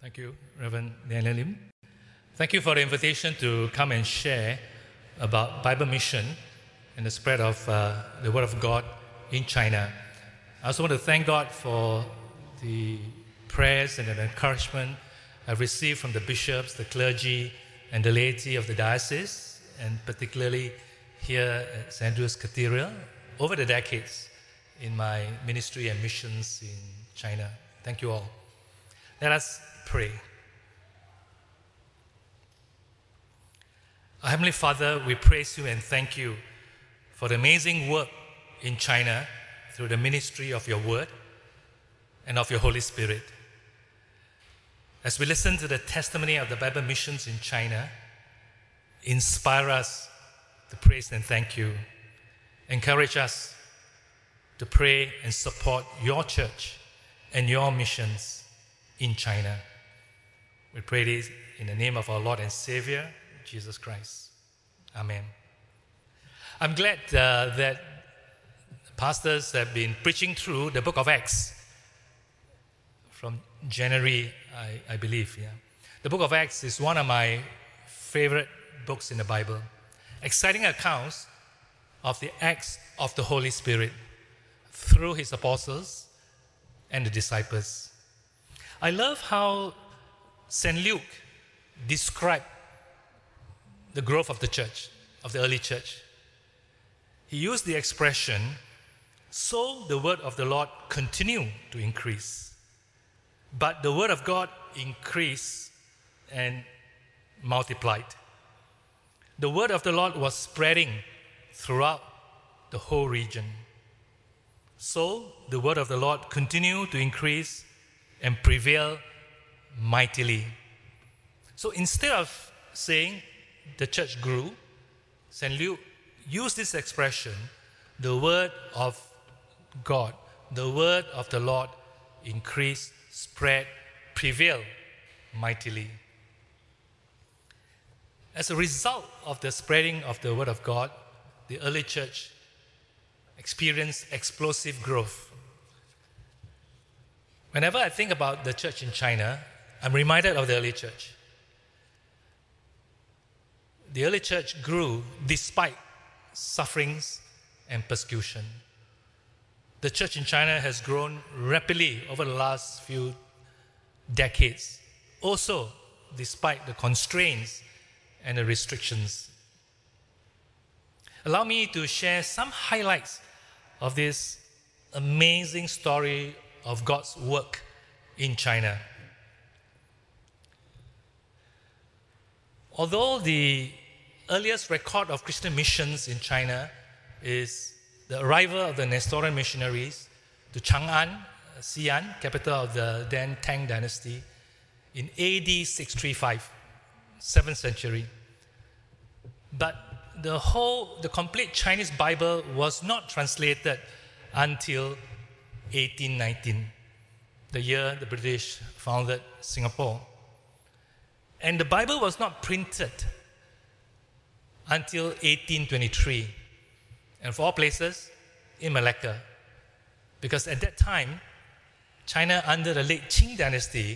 Thank you, Reverend Daniel Lim. Thank you for the invitation to come and share about Bible mission and the spread of the Word of God in China. I also want to thank God for the prayers and the encouragement I've received from the bishops, the clergy, and the laity of the diocese, and particularly here at St. Andrew's Cathedral over the decades in my ministry and missions in China. Thank you all. Let us pray. Our Heavenly Father, we praise you and thank you for the amazing work in China through the ministry of your word and of your Holy Spirit. As we listen to the testimony of the Bible missions in China, inspire us to praise and thank you. Encourage us to pray and support your church and your missions in China. We pray this in the name of our Lord and Savior, Jesus Christ. Amen. I'm glad that pastors have been preaching through the book of Acts from January, I believe. Yeah. The book of Acts is one of my favorite books in the Bible. Exciting accounts of the acts of the Holy Spirit through his apostles and the disciples. I love how St. Luke described the growth of the church, of the early church. He used the expression, "So the word of the Lord continued to increase." But the word of God increased and multiplied. The word of the Lord was spreading throughout the whole region. So the word of the Lord continued to increase and prevail mightily. So instead of saying the church grew, St. Luke used this expression, the word of God, the word of the Lord increased, spread, prevailed mightily. As a result of the spreading of the word of God, the early church experienced explosive growth. Whenever I think about the church in China, I'm reminded of the early church. The early church grew despite sufferings and persecution. The church in China has grown rapidly over the last few decades, also despite the constraints and the restrictions. Allow me to share some highlights of this amazing story of God's work in China. Although the earliest record of Christian missions in China is the arrival of the Nestorian missionaries to Chang'an, Xi'an, capital of the then Tang dynasty, in AD 635, 7th century. But the complete Chinese Bible was not translated until 1819, the year the British founded Singapore. And the Bible was not printed until 1823, and for all places, in Malacca. Because at that time, China under the late Qing dynasty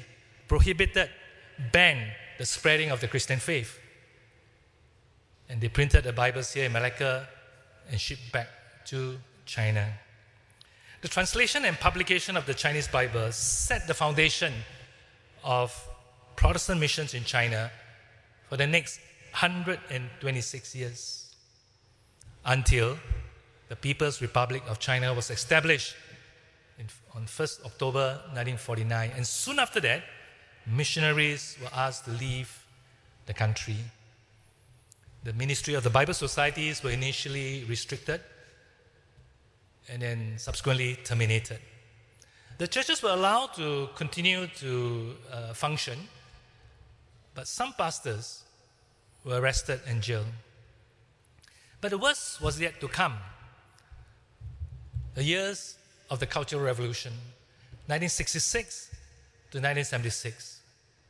banned the spreading of the Christian faith. And they printed the Bibles here in Malacca and shipped back to China. The translation and publication of the Chinese Bible set the foundation of Protestant missions in China for the next 126 years, until the People's Republic of China was established on 1st October 1949. And soon after that, missionaries were asked to leave the country. The ministry of the Bible societies were initially restricted and then subsequently terminated. The churches were allowed to continue to function, but some pastors were arrested and jailed. But the worst was yet to come. The years of the Cultural Revolution, 1966 to 1976.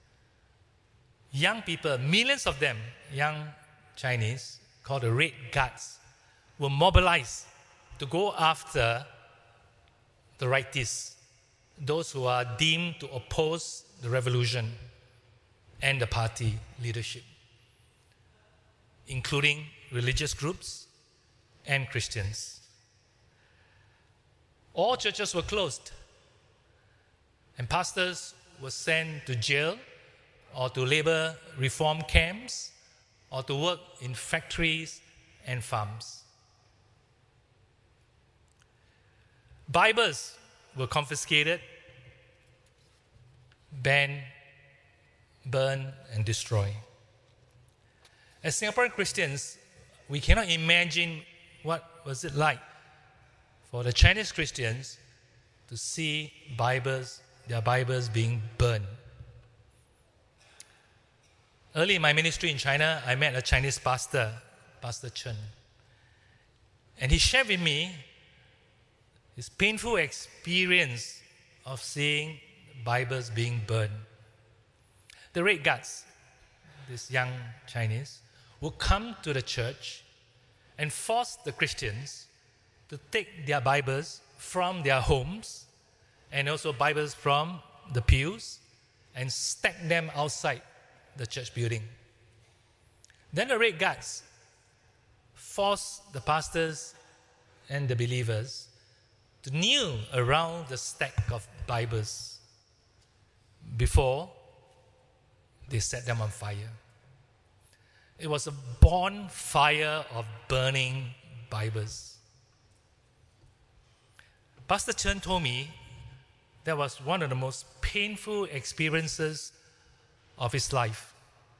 Young people, millions of them, young Chinese, called the Red Guards, were mobilized to go after the rightists, those who are deemed to oppose the revolution. and the party leadership, including religious groups and Christians. All churches were closed, and pastors were sent to jail or to labor reform camps or to work in factories and farms. Bibles were confiscated, banned, burned, and destroyed. As Singaporean Christians, we cannot imagine what was it like for the Chinese Christians to see their Bibles being burned. Early in my ministry in China, I met a Chinese pastor, Pastor Chen. And he shared with me his painful experience of seeing Bibles being burned. The Red Guards, these young Chinese, would come to the church and force the Christians to take their Bibles from their homes and also Bibles from the pews and stack them outside the church building. Then the Red Guards forced the pastors and the believers to kneel around the stack of Bibles before they set them on fire. It was a bonfire of burning Bibles. Pastor Chen told me that was one of the most painful experiences of his life.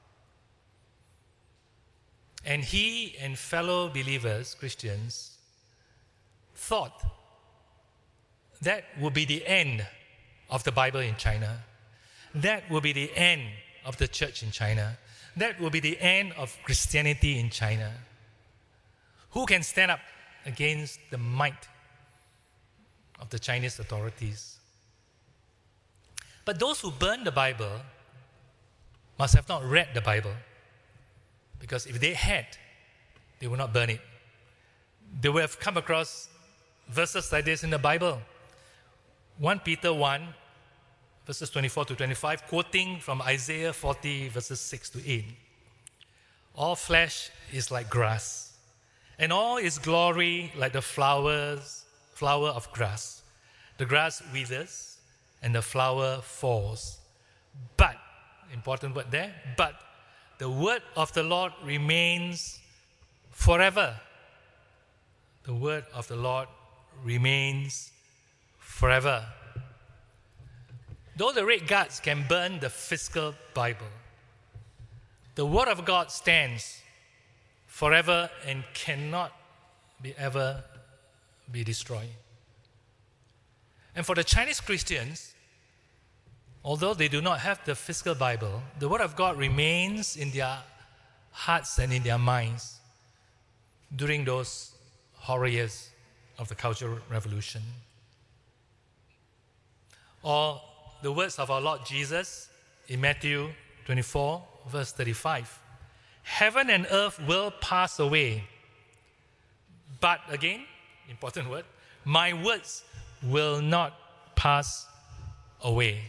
And he and fellow believers, Christians, thought that would be the end of the Bible in China. That would be the end of the church in China. That will be the end of Christianity in China. Who can stand up against the might of the Chinese authorities? But those who burned the Bible must have not read the Bible, because if they had, they would not burn it. They would have come across verses like this in the Bible. 1 Peter 1, verses 24 to 25, quoting from Isaiah 40, verses 6 to 8. All flesh is like grass, and all its glory like the flower of grass. The grass withers, and the flower falls. But, important word there, but the word of the Lord remains forever. The word of the Lord remains forever. Though the Red Guards can burn the physical Bible, the Word of God stands forever and cannot ever be destroyed. And for the Chinese Christians, although they do not have the physical Bible, the Word of God remains in their hearts and in their minds during those horror years of the Cultural Revolution. Or the words of our Lord Jesus in Matthew 24, verse 35. Heaven and earth will pass away, but again, important word, my words will not pass away.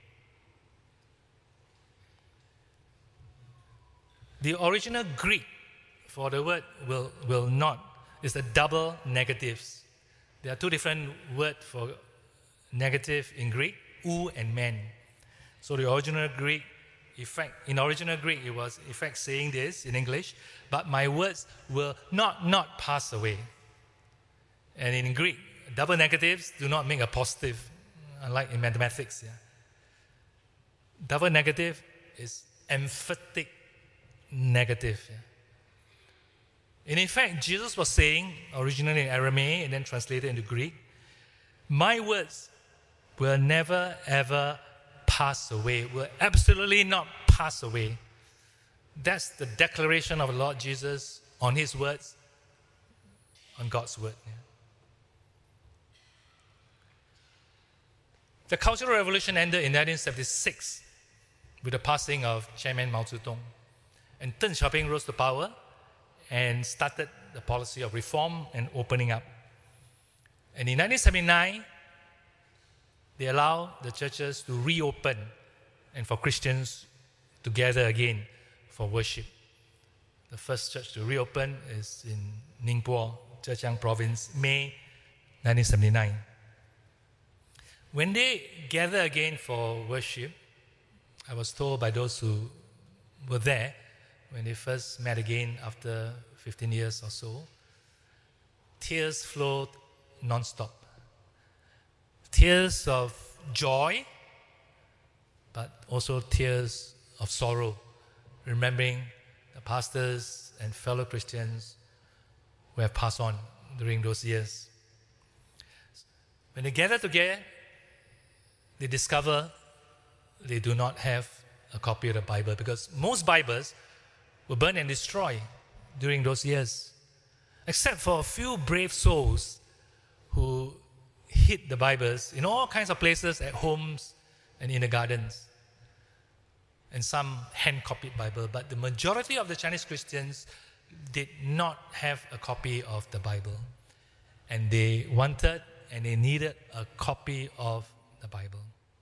The original Greek for the word will not is the double negatives. There are two different words for negative in Greek, ou and men. So the original Greek, in original Greek, it was in fact saying this in English, but my words will not pass away. And in Greek, double negatives do not make a positive, unlike in mathematics. Yeah. Double negative is emphatic negative. Yeah. And in fact, Jesus was saying, originally in Aramaic and then translated into Greek, my words will never ever pass away, will absolutely not pass away. That's the declaration of the Lord Jesus on His words, on God's word. Yeah. The Cultural Revolution ended in 1976 with the passing of Chairman Mao Zedong. And Deng Xiaoping rose to power and started the policy of reform and opening up. And in 1979, they allowed the churches to reopen and for Christians to gather again for worship. The first church to reopen is in Ningbo, Zhejiang province, May 1979. When they gather again for worship, I was told by those who were there when they first met again after 15 years or so, tears flowed non-stop. Tears of joy, but also tears of sorrow, remembering the pastors and fellow Christians who have passed on during those years. When they gather together, they discover they do not have a copy of the Bible, because most Bibles were burned and destroyed during those years, except for a few brave souls who hid the Bibles in all kinds of places, at homes and in the gardens, and some hand-copied Bible. But the majority of the Chinese Christians did not have a copy of the Bible, and they wanted and they needed a copy of the Bible.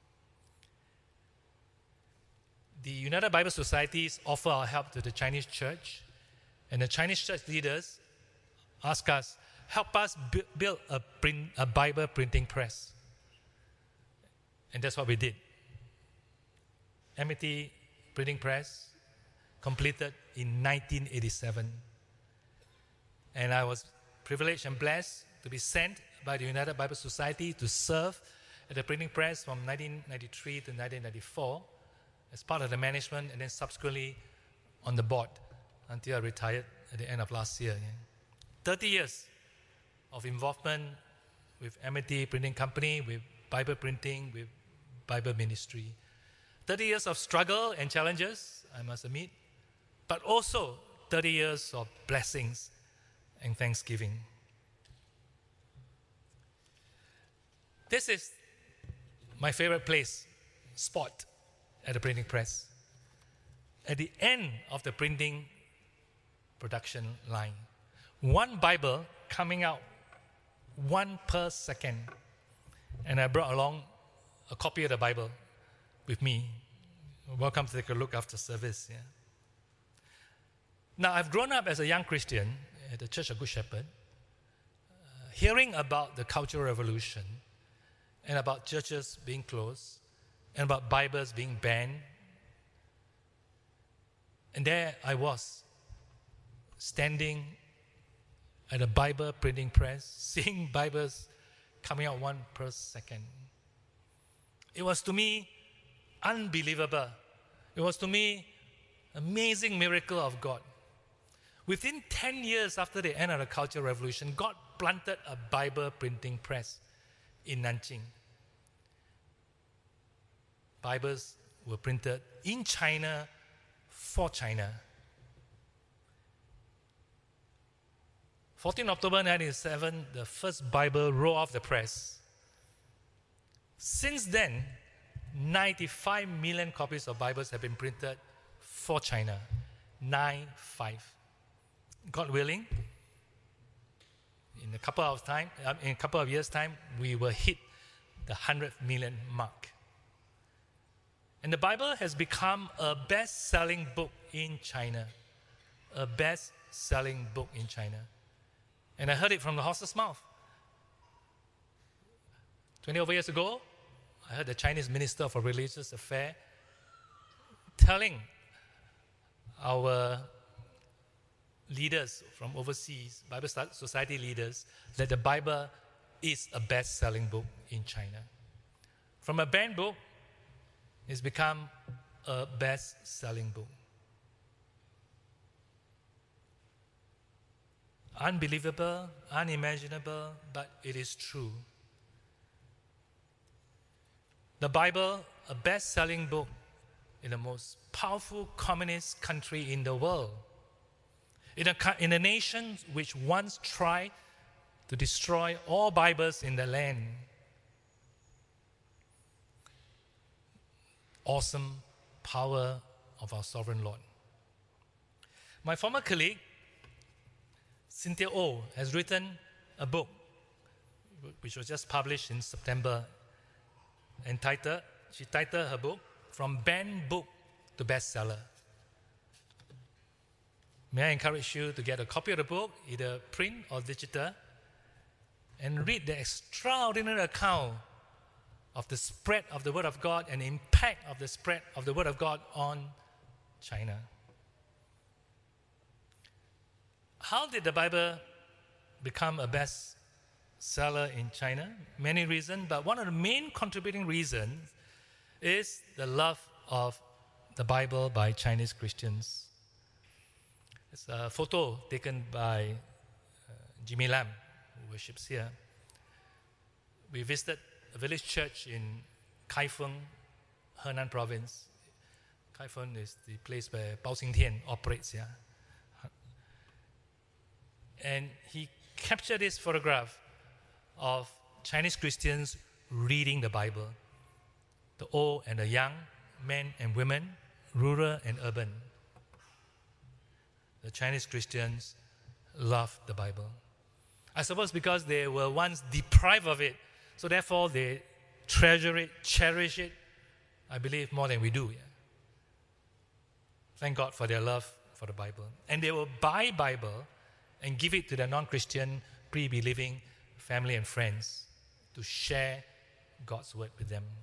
The United Bible Societies offer our help to the Chinese church, and the Chinese church leaders ask us, help us build a Bible printing press. And that's what we did. Amity Printing Press, completed in 1987. And I was privileged and blessed to be sent by the United Bible Society to serve at the printing press from 1993 to 1994 as part of the management, and then subsequently on the board until I retired at the end of last year. 30 years of involvement with Amity Printing Company, with Bible printing, with Bible ministry. 30 years of struggle and challenges, I must admit, but also 30 years of blessings and thanksgiving. This is my favorite spot at the printing press. At the end of the printing production line, one Bible coming out, one per second. And I brought along a copy of the Bible with me. Welcome to take a look after service. Yeah. Now, I've grown up as a young Christian at the Church of Good Shepherd, hearing about the Cultural Revolution and about churches being closed and about Bibles being banned. And there I was, standing at a Bible printing press, seeing Bibles coming out one per second. It was to me unbelievable. It was to me an amazing miracle of God. Within 10 years after the end of the Cultural Revolution, God planted a Bible printing press in Nanjing. Bibles were printed in China for China. 14 October 1997, the first Bible rolled off the press. Since then, 95 million copies of Bibles have been printed for China. 95. God willing, in a couple of years' time, we will hit the 100 million mark. And the Bible has become a best-selling book in China. A best-selling book in China. And I heard it from the horse's mouth. 20 over years ago, I heard the Chinese Minister for Religious Affairs telling our leaders from overseas, Bible Society leaders, that the Bible is a best-selling book in China. From a banned book, it's become a best-selling book. Unbelievable, unimaginable, but it is true. The Bible, a best-selling book in the most powerful communist country in the world, in a nation which once tried to destroy all Bibles in the land. Awesome power of our sovereign Lord. My former colleague, Cynthia Oh, has written a book which was just published in September, entitled, she titled her book, From Banned Book to to bestseller. May I encourage you to get a copy of the book, either print or digital, and read the extraordinary account of the spread of the Word of God and the impact of the spread of the Word of God on China. How did the Bible become a bestseller in China? Many reasons, but one of the main contributing reasons is the love of the Bible by Chinese Christians. It's a photo taken by Jimmy Lam, who worships here. We visited a village church in Kaifeng, Henan province. Kaifeng is the place where Bao Xingtian operates. Yeah? And he captured this photograph of Chinese Christians reading the Bible, the old and the young, men and women, rural and urban. The Chinese Christians love the Bible. I suppose because they were once deprived of it, so therefore they treasure it, cherish it, I believe, more than we do. Yeah? Thank God for their love for the Bible. And they will buy Bible and give it to their non-Christian, pre-believing family and friends to share God's word with them.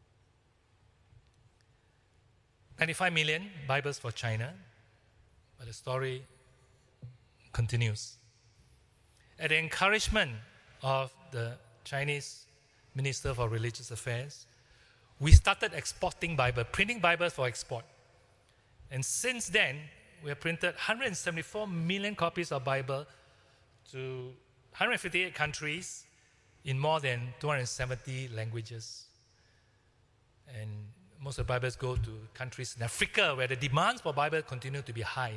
95 million Bibles for China, but the story continues. At the encouragement of the Chinese Minister for Religious Affairs, we started exporting Bible, printing Bibles for export. And since then, we have printed 174 million copies of Bible to 158 countries in more than 270 languages. And most of the Bibles go to countries in Africa where the demands for Bible continue to be high.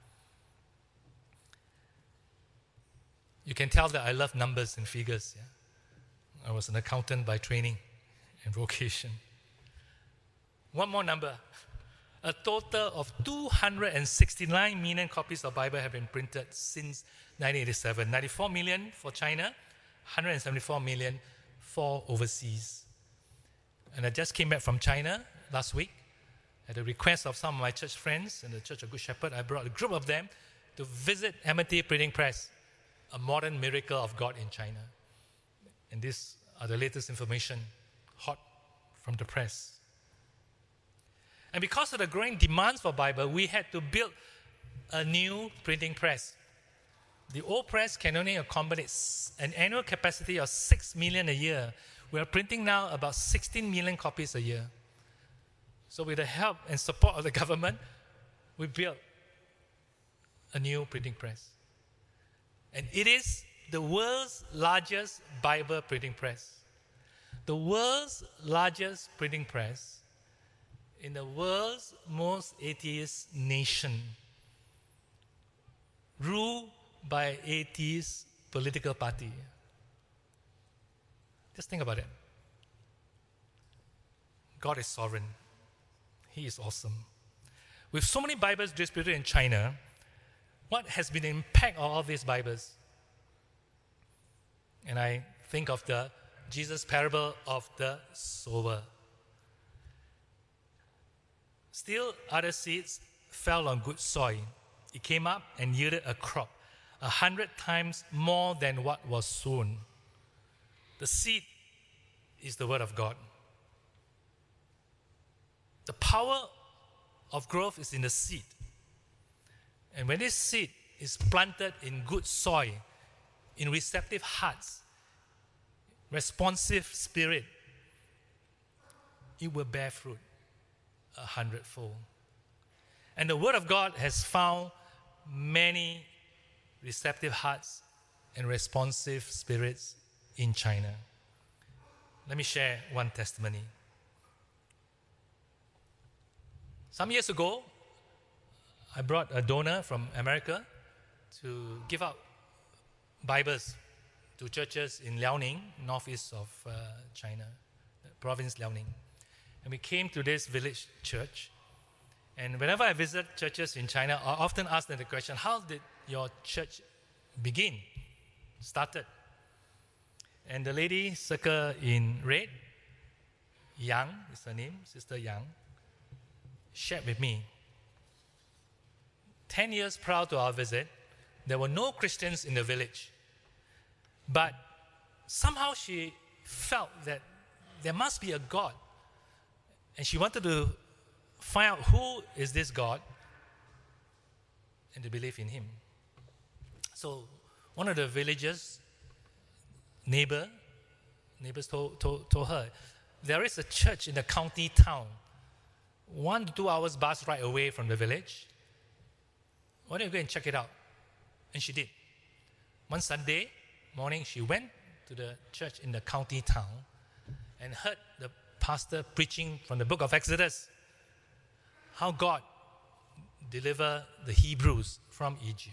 You can tell that I love numbers and figures. Yeah? I was an accountant by training and vocation. One more number. A total of 269 million copies of Bible have been printed since 1987. 94 million for China, 174 million for overseas. And I just came back from China last week. At the request of some of my church friends in the Church of Good Shepherd, I brought a group of them to visit Amity Printing Press, a modern miracle of God in China. And these are the latest information, hot from the press. And because of the growing demands for Bible, we had to build a new printing press. The old press can only accommodate an annual capacity of 6 million a year. We are printing now about 16 million copies a year. So with the help and support of the government, we built a new printing press. And it is the world's largest Bible printing press. The world's largest printing press in the world's most atheist nation, ruled by an atheist political party. Just think about it. God is sovereign. He is awesome. With so many Bibles distributed in China, what has been the impact of all these Bibles? And I think of the Jesus parable of the sower. Still, other seeds fell on good soil. It came up and yielded a crop 100 times more than what was sown. The seed is the word of God. The power of growth is in the seed. And when this seed is planted in good soil, in receptive hearts, responsive spirit, it will bear fruit 100-fold. And the Word of God has found many receptive hearts and responsive spirits in China. Let me share one testimony. Some years ago, I brought a donor from America to give out Bibles to churches in Liaoning, northeast of China, province Liaoning. And we came to this village church. And whenever I visit churches in China, I often ask them the question, how did your church begin, started? And the lady circled in red, Yang is her name, Sister Yang. shared with me. 10 years prior to our visit, there were no Christians in the village. But somehow she felt that there must be a God. And she wanted to find out who is this God and to believe in him. So one of the villagers, neighbors told her, there is a church in the county town, 1 to 2 hours bus ride away from the village. Why don't you go and check it out? And she did. One Sunday morning, she went to the church in the county town and heard the pastor preaching from the book of Exodus, how God delivered the Hebrews from Egypt.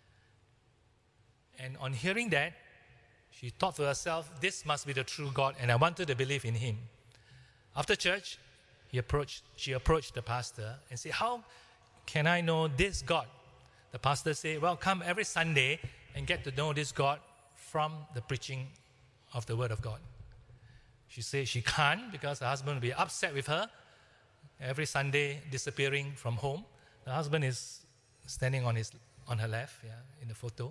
And on hearing that, she thought to herself, this must be the true God, and I wanted to believe in him. After church, she approached the pastor and said, how can I know this God? The pastor said, well, come every Sunday and get to know this God from the preaching of the Word of God. She said she can't because her husband will be upset with her. Every Sunday disappearing from home. The husband is standing on her left, in the photo.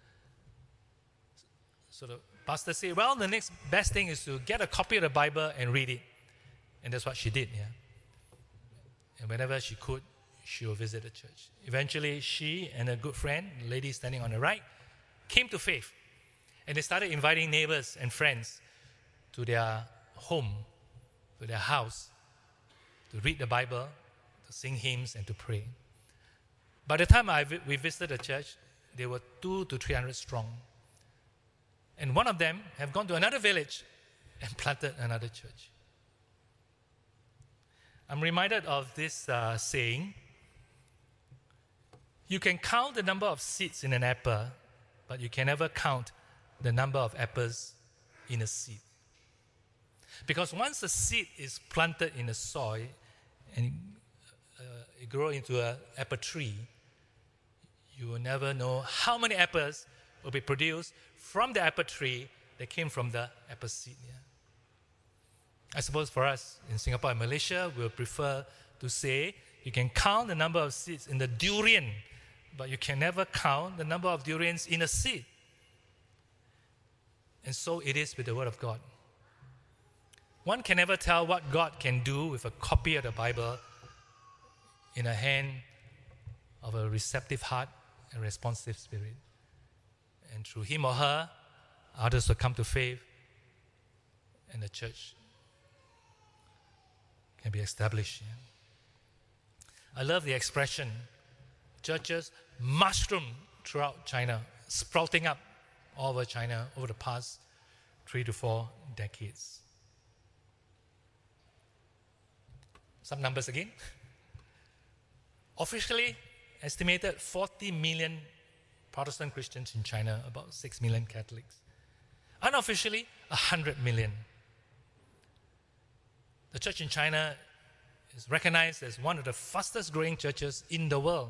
So the pastor said, well, the next best thing is to get a copy of the Bible and read it. And that's what she did. And whenever she could, she would visit the church. Eventually, she and a good friend, the lady standing on the right, came to faith. And they started inviting neighbors and friends to their home, to their house, to read the Bible, to sing hymns, and to pray. By the time we visited the church, they were 200 to 300 strong. And one of them have gone to another village and planted another church. I'm reminded of this saying, you can count the number of seeds in an apple, but you can never count the number of apples in a seed. Because once a seed is planted in the soil and it grows into an apple tree, you will never know how many apples will be produced from the apple tree that came from the apple seed. I suppose for us in Singapore and Malaysia, we'll prefer to say you can count the number of seeds in the durian, but you can never count the number of durians in a seed. And so it is with the Word of God. One can never tell what God can do with a copy of the Bible in a hand of a receptive heart and responsive spirit. And through him or her, others will come to faith and the church can be established. I love the expression, churches mushroom throughout China, sprouting up all over China over the past 3 to 4 decades. Some numbers again. Officially estimated 40 million Protestant Christians in China, about 6 million Catholics. Unofficially, 100 million. The church in China is recognized as one of the fastest growing churches in the world.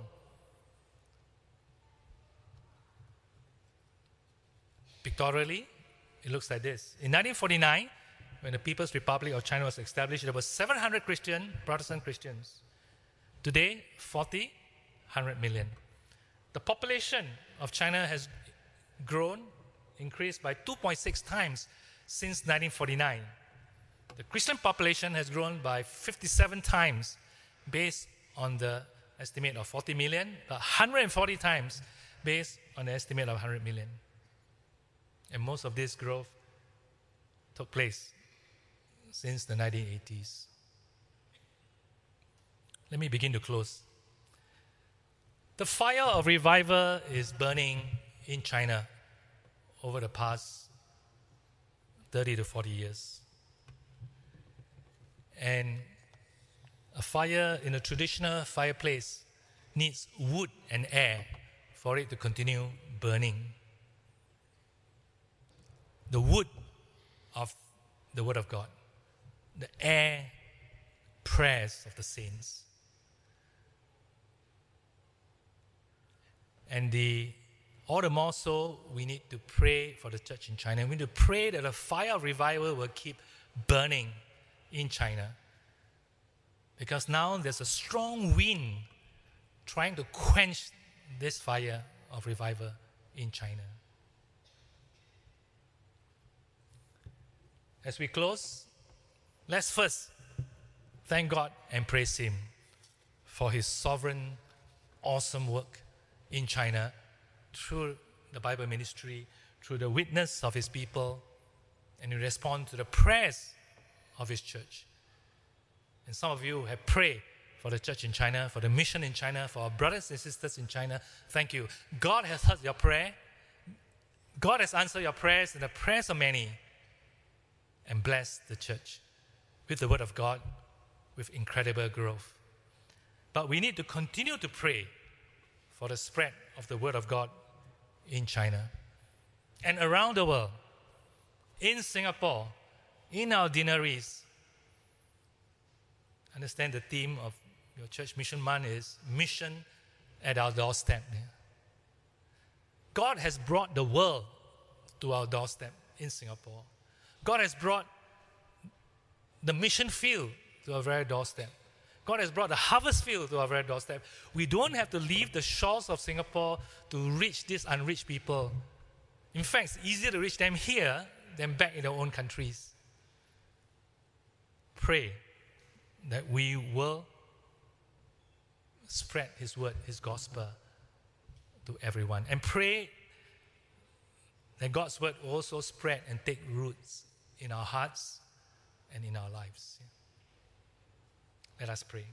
Pictorially, it looks like this. In 1949, when the People's Republic of China was established, there were 700 Protestant Christians. Today, 100 million. The population of China has increased by 2.6 times since 1949. The Christian population has grown by 57 times based on the estimate of 40 million, but 140 times based on the estimate of 100 million. And most of this growth took place since the 1980s. Let me begin to close. The fire of revival is burning in China over the past 30 to 40 years. And a fire in a traditional fireplace needs wood and air for it to continue burning. The wood of the Word of God, the air prayers of the saints. And all the more so, we need to pray for the church in China. We need to pray that the fire of revival will keep burning in China. Because now there's a strong wind trying to quench this fire of revival in China. As we close, let's first thank God and praise Him for His sovereign, awesome work in China through the Bible ministry, through the witness of His people, and in response to the prayers of His church. And some of you have prayed for the church in China, for the mission in China, for our brothers and sisters in China. Thank you. God has heard your prayer. God has answered your prayers and the prayers of many, and blessed the church with the word of God, with incredible growth. But we need to continue to pray for the spread of the word of God in China and around the world, in Singapore, in our deaneries. Understand the theme of your church mission month is mission at our doorstep. God has brought the world to our doorstep in Singapore. God has brought the mission field to our very doorstep. God has brought the harvest field to our very doorstep. We don't have to leave the shores of Singapore to reach these unreached people. In fact, it's easier to reach them here than back in their own countries. Pray that we will spread His word, His gospel to everyone. And pray that God's word also spread and take roots in our hearts and in our lives. Let us pray.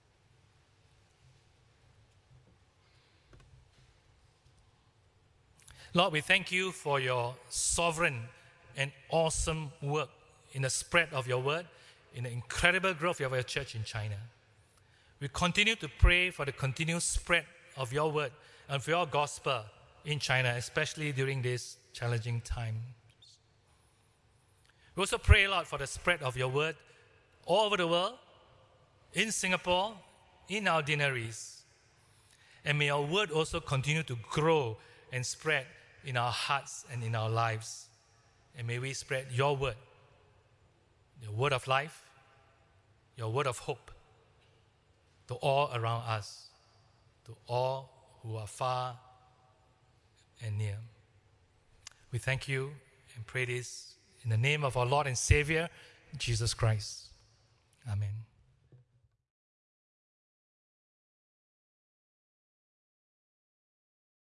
Lord, we thank you for your sovereign and awesome work in the spread of your word, in the incredible growth of your church in China. We continue to pray for the continued spread of your word and for your gospel in China, especially during this challenging time. We also pray, Lord, for the spread of your word all over the world, in Singapore, in our deaneries. And may our word also continue to grow and spread in our hearts and in our lives. And may we spread your word, the word of life, your word of hope, to all around us, to all who are far and near. We thank you and pray this in the name of our Lord and Savior, Jesus Christ. Amen.